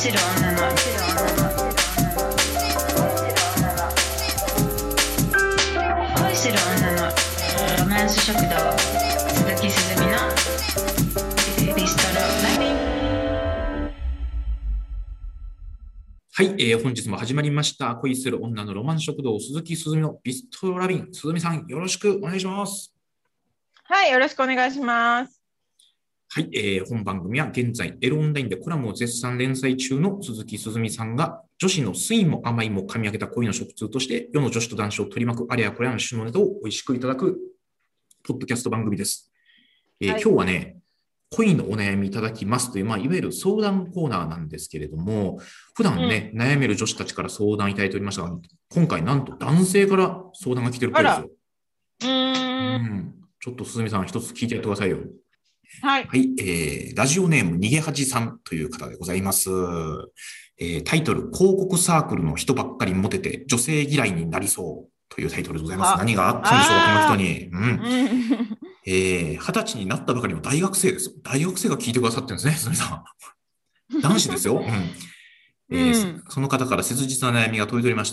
する女の恋する女のロマンス食堂鈴木すずみのビストロラビン。 はい、本日も始まりました恋する女のロマン食堂鈴木すずみのビストロラビン。すずみさんよろしくお願いします。 はい、よろしくお願いします。 はい、本番組は現在エロオンラインでコラムを絶賛連載中の鈴木すずみさんが女子の酸いも甘いも噛み上げた恋の食通として世の女子と男子を取り巻くあれやこれやの種のネタを美味しくいただくポッドキャスト番組です。 はい今日はね、恋のお悩みいただきますという、いわゆる相談コーナーなんですけれども、普段ね、悩める女子たちから相談いただいておりましたが、今回なんと男性から相談が来てるっぽいですよ。ちょっとすずみさん一つ聞いてやってくださいよ。 はい。 はい、ラジオネーム逃げ恥さんという方でございます。タイトル、広告サークルの人ばっかりモテて女性嫌いになりそうというタイトルでございます。何があったんでしょうか、この人に。20歳になったばかりの大学生ですよ。大学生が聞いてくださってるんですね、すずみさん。男子ですよ。その方から切実な悩みが届いておりまして、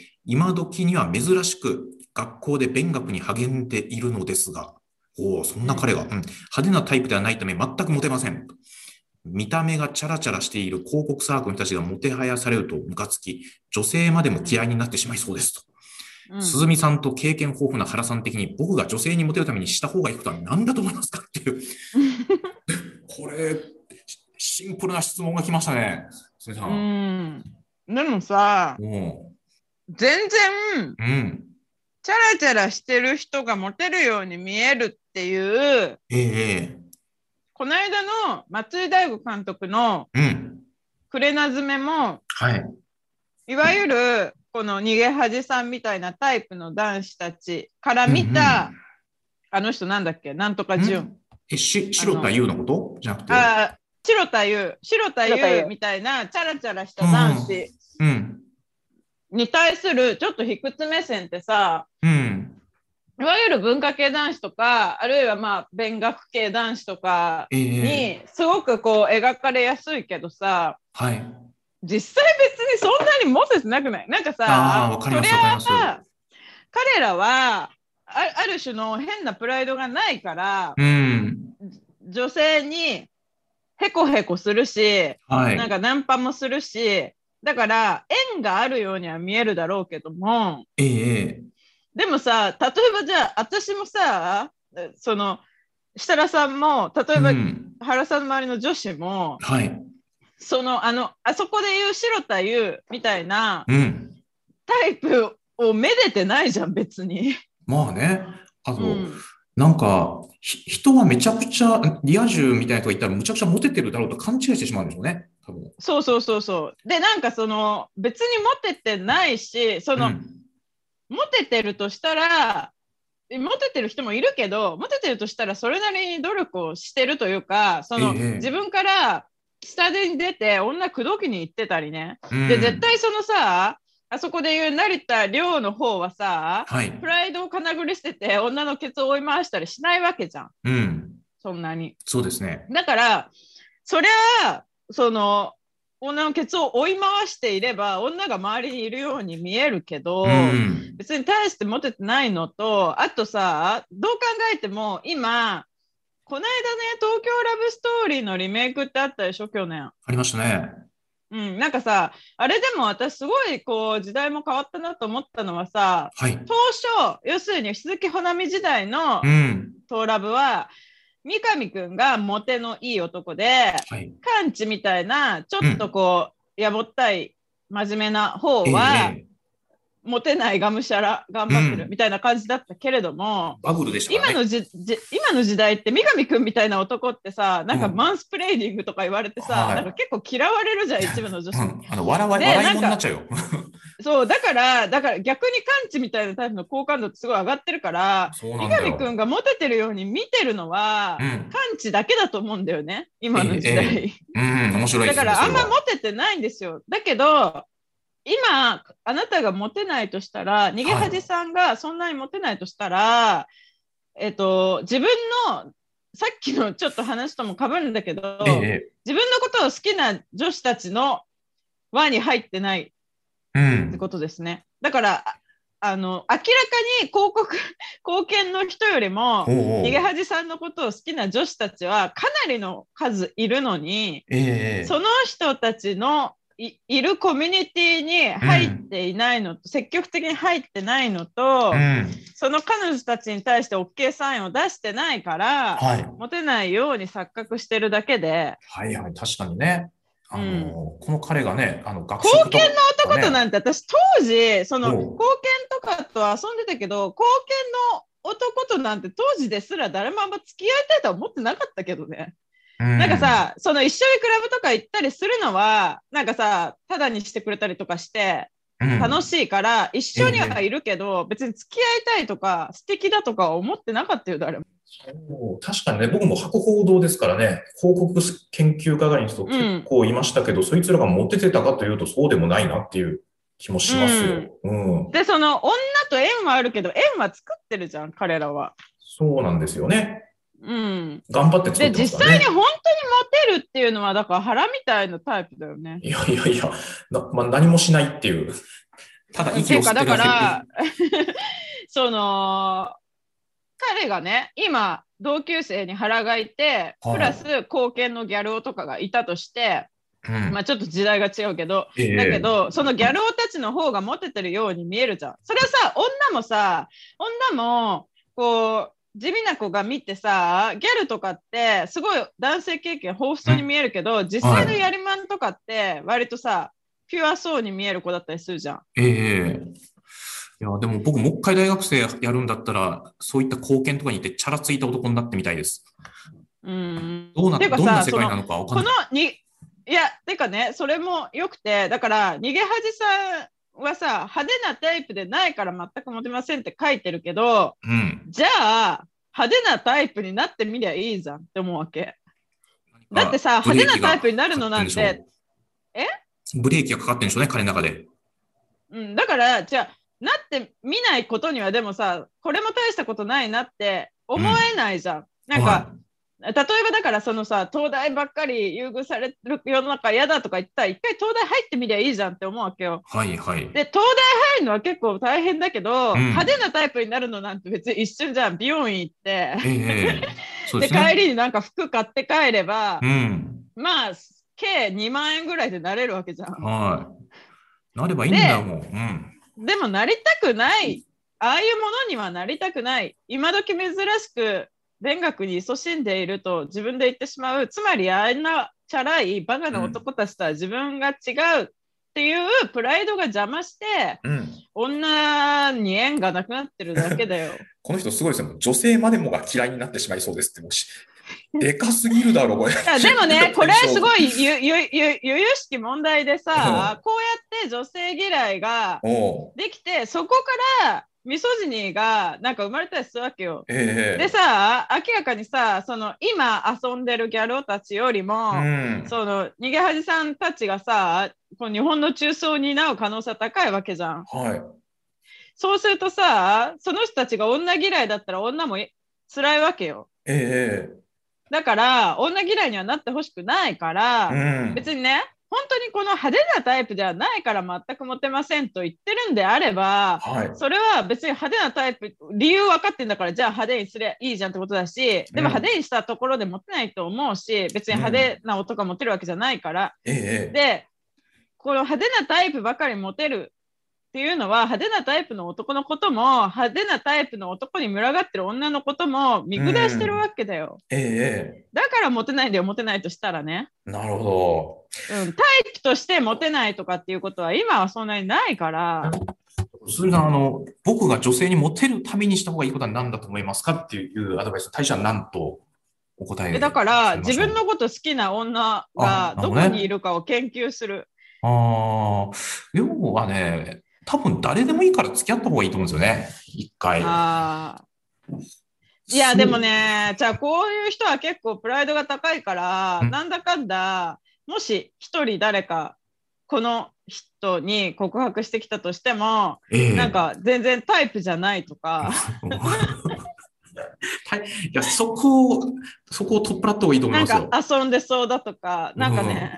今時には珍しく学校で勉学に励んでいるのですが、そんな彼が、派手なタイプではないため全くモテません。見た目がチャラチャラしている広告サークルの人たちがもてはやされるとムカつき、女性までも嫌いになってしまいそうですと。鈴見さんと経験豊富な原さん的に僕が女性にモテるためにした方がいいことは何だと思いますかっていうこれシンプルな質問が来ましたね。鈴見さん。 でもさ、全然、チャラチャラしてる人がモテるように見えるっていう、この間の松井大悟監督のクレナズメも、いわゆるこの逃げ恥さんみたいなタイプの男子たちから見た、あの人なんだっけ、なんとか潤。 白田優のことじゃなくて。 白田優みたいなチャラチャラした男子に対するちょっと卑屈目線ってさ、いわゆる文化系男子とか、あるいは勉学系男子とかにすごくこう描かれやすいけどさ、実際別にそんなにモテてなくない？なんかさ、そりゃ彼らはある種の変なプライドがないから、女性にへこへこするし、なんかナンパもするし、だから縁があるようには見えるだろうけども、でもさ、例えばじゃあ私もさ、その設楽さんも例えば、原さんの周りの女子も、そのあそこで言う白田優みたいなタイプをめでてないじゃん別に。 まあね、あと、なんか人はめちゃくちゃリア充みたいな人がいたらむちゃくちゃモテてるだろうと勘違いしてしまうんでしょうね。多分そうで、なんかその別にモテてないし、その、モテてるとしたら、モテてる人もいるけど、モテてるとしたらそれなりに努力をしてるというか、その、自分から下手に出て女口説きに行ってたりね、で絶対そのさ、あそこでいう成田凌の方はさ、プライドをかなぐり捨てて女のケツを追い回したりしないわけじゃん、そんなに。 そうですね。 だからそりゃその女のケツを追い回していれば女が周りにいるように見えるけど、別に大してモテてないのと、あとさ、どう考えても今この間ね、東京ラブストーリーのリメイクってあったでしょ、去年。 ありましたね。 なんかさ、あれでも私すごいこう時代も変わったなと思ったのはさ、当初要するに鈴木保奈美時代の東ラブは、三上くんがモテのいい男で、カンチみたいなちょっとこう、やぼったい真面目な方は、モテないがむしゃら頑張ってるみたいな感じだったけれども、 バブルでしたからね。 今の時代って三上くんみたいな男ってさ、なんかマンスプレーディングとか言われてさ、なんか結構嫌われるじゃん、一部の女子。 笑い物になっちゃうよ。 そうだから逆にカンチみたいなタイプの好感度ってすごい上がってるから、三上くんがモテてるように見てるのは、カンチだけだと思うんだよね、今の時代。 面白いですね。 だからあんまモテてないんですよ。だけど今あなたがモテないとしたら、逃げ恥さんがそんなにモテないとしたら、自分のさっきのちょっと話とも被るんだけど、自分のことを好きな女子たちの輪に入ってないってことですね。だから明らかに貢献の人よりも逃げ恥さんのことを好きな女子たちはかなりの数いるのに、その人たちのいるコミュニティに入っていないのと、積極的に入ってないのと、その彼女たちに対して OK サインを出してないから、モテないように錯覚してるだけで。 はいはい、確かにね。この彼がね、学生とか、ね、貢献の男となんて、私当時、その貢献とかと遊んでたけど、貢献の男となんて当時ですら誰もあんま付き合いたいとは思ってなかったけどね。なんかさ、その一緒にクラブとか行ったりするのは、なんかさ、タダにしてくれたりとかして、楽しいから、一緒にはいるけど、別に付き合いたいとか、素敵だとか思ってなかったよ、誰も。 確かにね、僕も博報堂ですからね、広告研究係の人結構いましたけど、そいつらがモテてたかというとそうでもないなっていう気もしますよ。 で、その女と縁はあるけど、縁は作ってるじゃん、彼らは。 そうなんですよね。頑張って作ってますからね。 で、実際に本当にモテるっていうのは、だから腹みたいなタイプだよね。 いや、何もしないっていう。ただ息を吸ってるだけ。だから、 その、彼がね、今、同級生に腹がいて、プラス貢献のギャル男とかがいたとして、まあちょっと時代が違うけど、だけど、そのギャル男たちの方がモテてるように見えるじゃん。それはさ、女も、こう、地味な子が見てさ、ギャルとかってすごい男性経験豊富そうに見えるけど、実際のやりまんとかって割とさ、ピュアそうに見える子だったりするじゃん。 いや、でも僕もう一回大学生やるんだったら、そういった貢献とかにいてチャラついた男になってみたいです。どんな世界なのか分かんない。 いや、てかね、それもよくて、だから逃げ恥さんはさ、派手なタイプでないから全くモテませんって書いてるけど、じゃあ派手なタイプになってみりゃいいじゃんって思うわけ。だってさ、派手なタイプになるのなんて、 ブレーキがかかってるんでしょうね、彼の中で。 だからじゃあなってみないことにはでもさ、これも大したことないなって思えないじゃん。なんか、例えばだからそのさ、東大ばっかり優遇される世の中嫌だとか言ったら、一回東大入ってみりゃいいじゃんって思うわけよ。で、東大入るのは結構大変だけど、派手なタイプになるのなんて別に一瞬じゃん。美容院行って、で帰りになんか服買って帰れば、まあ計2万円ぐらいでなれるわけじゃん。 なればいいんだよ、もう。 でもなりたくない。ああいうものにはなりたくない。今時珍しく勉学に勤しんでいると自分で言ってしまう。つまりあんなチャラいバカな男たちとは自分が違うっていうプライドが邪魔して、女に縁がなくなってるだけだよ。 この人すごいですよ。女性までもが嫌いになってしまいそうですって。もしでかすぎるだろう、これ。 でもね、これすごい由々しき問題でさ、こうやって女性嫌いができて、そこからミソジニーがなんか生まれたりするわけよ。でさ、明らかにさ、その今遊んでるギャルたちよりも、その逃げ恥さんたちがさ、この日本の中枢を担う可能性は高いわけじゃん。そうするとさ、その人たちが女嫌いだったら女も辛いわけよ。だから女嫌いにはなってほしくないから、別にね、本当にこの派手なタイプではないから全くモテませんと言ってるんであれば、それは別に派手なタイプ、理由分かってんだから、じゃあ派手にすればいいじゃんってことだし、でも派手にしたところでモテないと思うし、別に派手な男がモテるわけじゃないから、で、この派手なタイプばかりモテるっていうのは、派手なタイプの男のことも、派手なタイプの男に群がってる女のことも見下してるわけだよ。だからモテないんだよ、モテないとしたらね。 なるほど。タイプとしてモテないとかっていうことは今はそんなにないから。 それが僕が女性にモテるためにした方がいいことは何だと思いますかっていうアドバイス、大使は何とお答えだから自分のこと好きな女がどこにいるかを研究する。 要はね、多分誰でもいいから付き合った方がいいと思うんですよね、一回。 いや、でもね、じゃあこういう人は結構プライドが高いから、なんだかんだ、もし一人誰か、この人に告白してきたとしても、なんか全然タイプじゃないとか。 いや、そこを取っ払った方がいいと思いますよ。 なんか遊んでそうだとか、なんかね、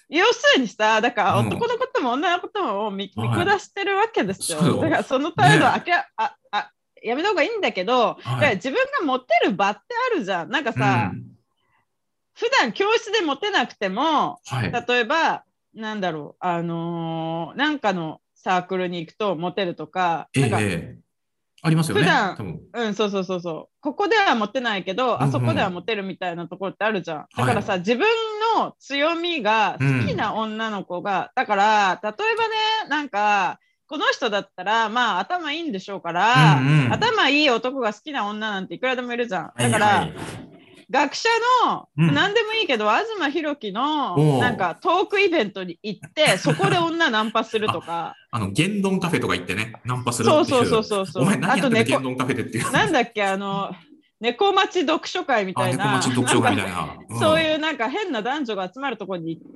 要するにさ、だからうん。 男のことも女のことも見下はしてるわけですい。そうよ。だからよ。 その態度はねやめた方がいいんだけど、 え。はい。 だから自分がモテる場ってあるじゃん。なんかさ、 うん。 普段教室でモテなくても、 はい。 例えば、なんだろう、なんかのサークルに行くとモテるとか、 ええ、 なんかええありますよね。 普段、 多分。 うん、そうそうそうそう。ここではモテないけど、 うんあそこではモうん。 テるみたいなところってあるじゃん。だはい。 からさ、自分の強みがう好きなん。 女の子が、だから、例えばね、なんか、この人だったら、まあ、頭いいんでしょうかうんら、 うん。 頭いい男が好きな女なんていくらでもいるじゃん。 はいだから、 はい。 学者の、 うん。 何でもいいけど、東博樹おの、なんお。 か、トークイベントに行って、そこで女ナンパするとあ、 か、 言論カフェとか行ってね、ナンパするそうそうそうっていう。お前そうそう。 何やってんだ、言あと論カフェでっていう。 なんだっけ、猫町読書会みあ、 たいな、 猫町読なんか、 書会みたいな。うそういうん。 なんか変な男女が集まるところに行って、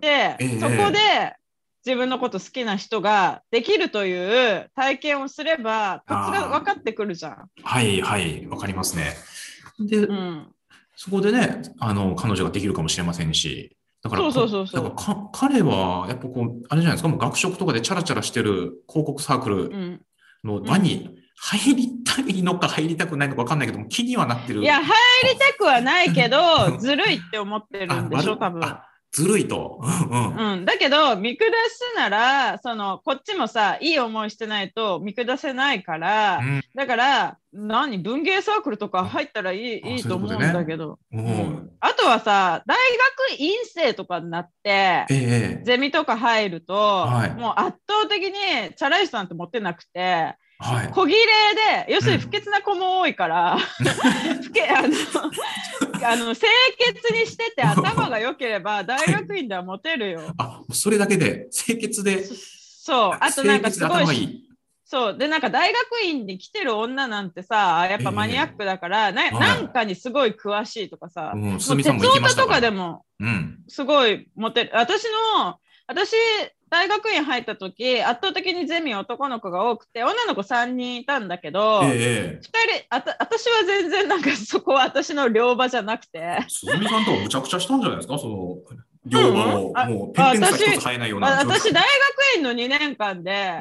ええ、 そこでええ。 自分のこと好きな人ができるという体験をすれば、コツが分かあってくるじゃん。 あ、はいはい。わかりますね。で、 うん。 そこでね、彼女ができるかもしれませんし、だからそうそうそうそだから彼は、やっぱこう、あれじゃないですか、もう学食とかでチャラチャラしてる広告サークう。うルん。 のうん。 輪に入りたいのか入りたくないのかわかんないけども、気にはなってる。 いや、入りたくはないけど、ずるいって思ってるんあ、 でしょ、多分。 ずるいと。うんうん。 うん、だけど見下すならこっちもさいい思いしてないと見下せないからうん。 だから文芸サークルとかあ、 入ったらいいそういうことと思うんだね。 けど、 ううん、 ん。 あとはさ大学院生とかになってええ、ええゼミとか入るとはい。 もう圧倒的にチャラい人なんて持ってなくてはい。 小切れで要するに不うん。 潔な子も多いから不潔清潔にしてて頭が良ければ大はい。 学院ではモテるよ。 あ、それだけで、清潔で、 そう。あとなんか清潔ですごい頭がいい。 そう。で、なんか大学院に来てる女なんてさ、やっえぱマニアッえ、 クだから、なんはかにすごい詳しいとかい。 さ、 うん、すもうみさんも行きま鉄オタとしたから。 かでもうん。 すごいモテる。私、大学院入った時、圧倒的にゼミ男の子が多くて、女の子3人いたんだけえど、 え、ええ私は全然なんかそこは私の両場じゃなくて、 鈴見さんとはむちゃくちゃしたんじゃないですかその、両場うん、 を、もう、ペンペン草一つ生えないような状態。 私、大学院の2年間で、 うん。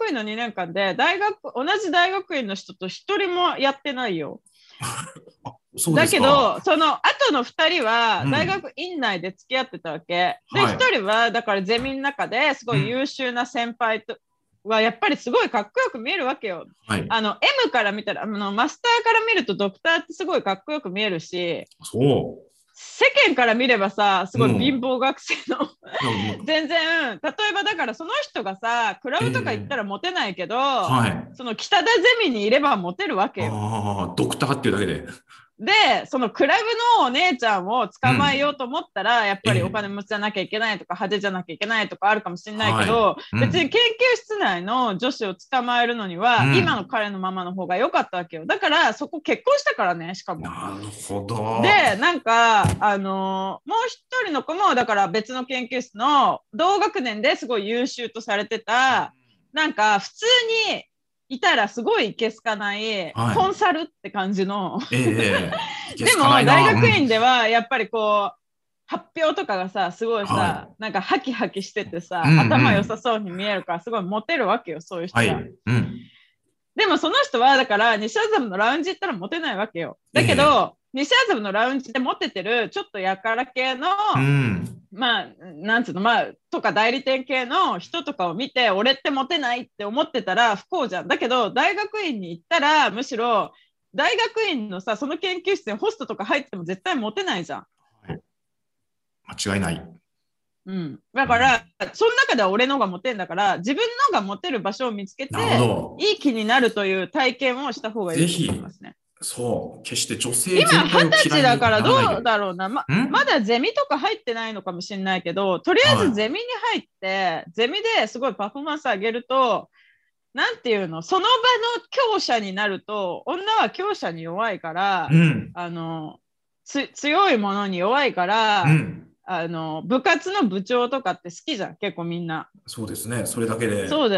同じ大学院の人と一人もやってないよ。 あ、そうでだすか。 けど、その後の2人は大うん。 学院内で付き合ってたわけ。で、 はい。 1人はだからゼミの中ですごいうん。 優秀な先輩とはやっぱりすごいかっこよく見えるわけよ。 はい。 M から見たら、マスターから見るとドクターってすごいかっこよく見えるし、 そ世間から見ればさ、すう。うごい貧ん。 乏学生のいや、もう、 全然、例えばだからその人がさ、クラえブとか行ったらえ、 モテないけど、 はい。 その北田ゼミにいればモテるわけよ。 ああ、ドクターっていうだけで。 で、そのクラブのお姉ちゃんを捕まえようん。 うと思ったら、やっぱりおええ、 金持ちじゃなきゃいけないとか、派手じゃなきゃいけないとかあるかもしれないけはい。 ど、別にうん。 研究室内の女子を捕まえるのにうは、今のん。 彼のままの方が良かったわけよ。だから、そこ結婚したからね、しかも。 なるほど。 で、なんか、もう一人の子も、だから別の研究室の同学年ですごい優秀とされてた、なんか普通にいたらすごいいけすかないはい。 コンサルって感じの。 ええ、ええ、いけすかなでも大いな。う学院ん。 ではやっぱりこう、発表とかがさ、すごいはい。 さ、なんかハキハキしててうんさ、頭良さうん。 そうに見えるから、すごいモテるわけよ、そういう人が。 はい。うん。 でもその人は、だから西麻布のラウンジ行ったらモテないわけよ。だけええ、 ど、西麻布のラウンジでモテてる、ちょっとやから系の、 うん。 まあ、なんつうの、まあ、とか代理店系の人とかを見て、俺ってモテないって思ってたら不幸じゃん。だけど、大学院に行ったら、むしろ、大学院のさ、その研究室にホストとか入っても絶対モテないじゃん。 はい。間違いない。 うん。だうん。 から、その中では俺のがモテんだから、自分のがモテる場所を見つけなるほて、 ど。 いい気になるという体験をした方がいいと思いぜひ、 ますね。 そう、決して女性今、 全体を嫌 20歳いにだからどならないで。 うだろうな。まんだゼミとか入ってないのかもしれないけど、とりあえずゼはミに入って、ゼミですごいパフォーマンス上げると、なんていうの、その場の強者になると、女は強者に弱いかい。 ら、 うん。 強いものに弱いから、 うん。 部活の部長とかって好きじゃん、結構みんな。 そうですね。それだけで。 そうだよ。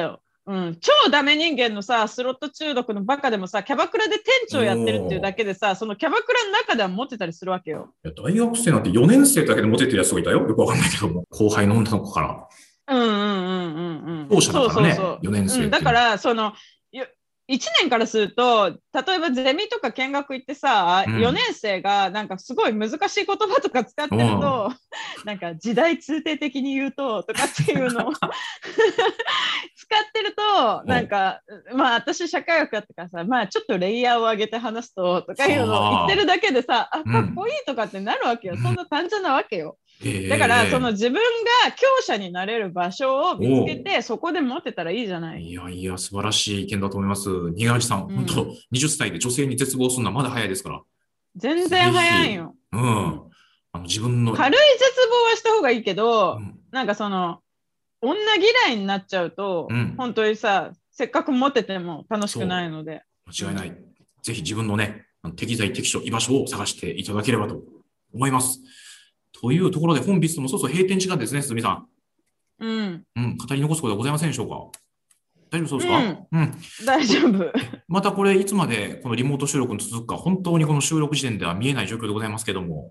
超ダメ人間のさ、スロット中毒のバカでもさ、キャバクラで店長やってるっていうだけでさ、そのキャバクラの中ではモテたりするわけよ。 いや大学生なんて4年生だけでモテてるやつがいたよ。よくわかんないけども。後輩の女の子から。当社だからね、4年生、 だから、1年からすると、例えばゼミとか見学行ってさ、4年生がなんかすごい難しい言葉とか使ってると、なんか時代通底的に言うとかっていうのを使ってると、なんか、まあ私社会学やったからさ、まあちょっとレイヤーを上げて話すとかいうのを言ってるだけでさ、かっこいいとかってなるわけよ。そんな単純なわけよ。だからその自分が強者になれる場所を見つけてそこで持ってたらいいじゃない。 いやいや素晴らしい意見だと思います。新川さん、本当20歳で女性に絶望するのはまだ早いですから。 全然早いよ。 自分の軽い絶望はした方がいいけど、なんかその女嫌いになっちゃうと、本当にさせっかく持ってても楽しくないので。 間違いない。ぜひ自分のね適材適所居場所を探していただければと思います。というところで本日もそろそろ閉店時間ですね、すみさん。語り残すことはございませんでしょうか。大丈夫そうですか？ 大丈夫。 またこれいつまでこのリモート収録に続くか、本当にこの収録時点では見えない状況でございますけども。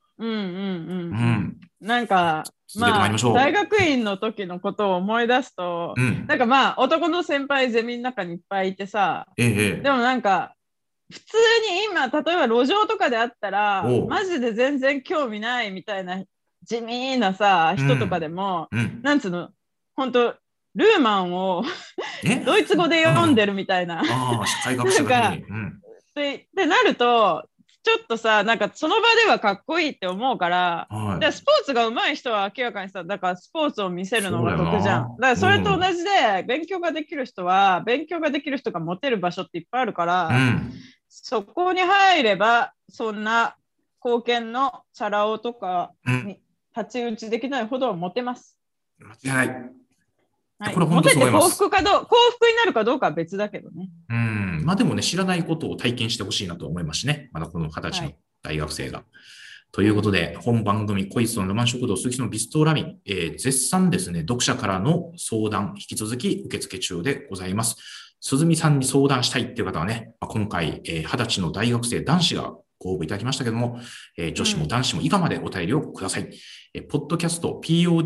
なんか、まあ、大学院の時のことを思い出すと、なんかまあ、男の先輩ゼミの中にいっぱいいてさ、でもなんか、普通に今、例えば路上とかであったら、マジで全然興味ないみたいな地味なさ、人とかでも、なんつうの、本当ルーマンをドイツ語で読んでるみたいな。 社会学者だね。 でなると、ちょっとさ、なんかその場ではかっこいいって思うから、スポーツが上手い人は明らかにさ、だからスポーツを見せるのが得じゃん。だからそれと同じで、勉強ができる人は、勉強ができる人がモテる場所っていっぱいあるから、そこに入れば、そんな貢献のチャラ男とかに太刀打ちできないほどモテます。 間違いない。 これ本当にそう思います。幸福になるかどうかは別だけどね。 まあでもね、知らないことを体験してほしいなと思いますしね。まだこの20歳の大学生が。ということで、本番組、恋スのロマン食堂、鈴木のビストラミ、絶賛ですね、読者からの相談、引き続き受付中でございます。鈴見さんに相談したいっていう方はね、今回、20歳の大学生男子がご応募いただきましたけども、女子も男子も以下までお便りをください。ポッドキャスト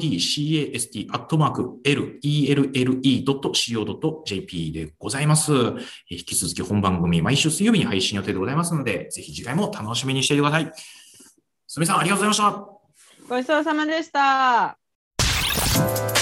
podcast@lelle.co.jp でございます。引き続き本番組、毎週水曜日に配信予定でございますので、ぜひ次回も楽しみにしていてください。すみさん、ありがとうございました。 ごちそうさまでした。